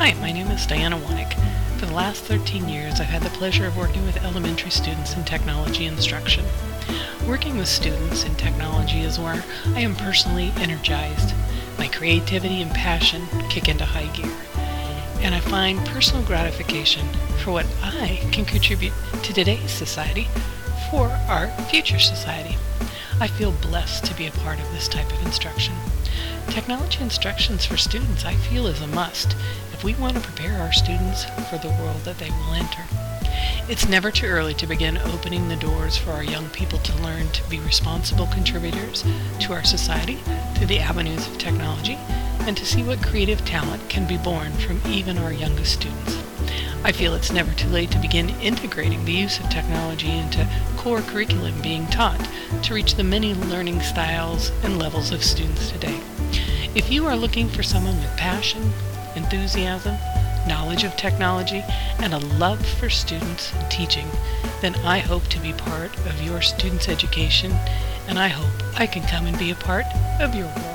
Hi, my name is Diana Wanek. For the last 13 years, I've had the pleasure of working with elementary students in technology instruction. Working with students in technology is where I am personally energized. My creativity and passion kick into high gear, and I find personal gratification for what I can contribute to today's society for our future society. I feel blessed to be a part of this type of instruction. Technology instructions for students, I feel, is a must if we want to prepare our students for the world that they will enter. It's never too early to begin opening the doors for our young people to learn to be responsible contributors to our society through the avenues of technology and to see what creative talent can be born from even our youngest students. I feel it's never too late to begin integrating the use of technology into core curriculum being taught to reach the many learning styles and levels of students today. If you are looking for someone with passion, enthusiasm, knowledge of technology, and a love for students and teaching, then I hope to be part of your students' education, and I hope I can come and be a part of your world.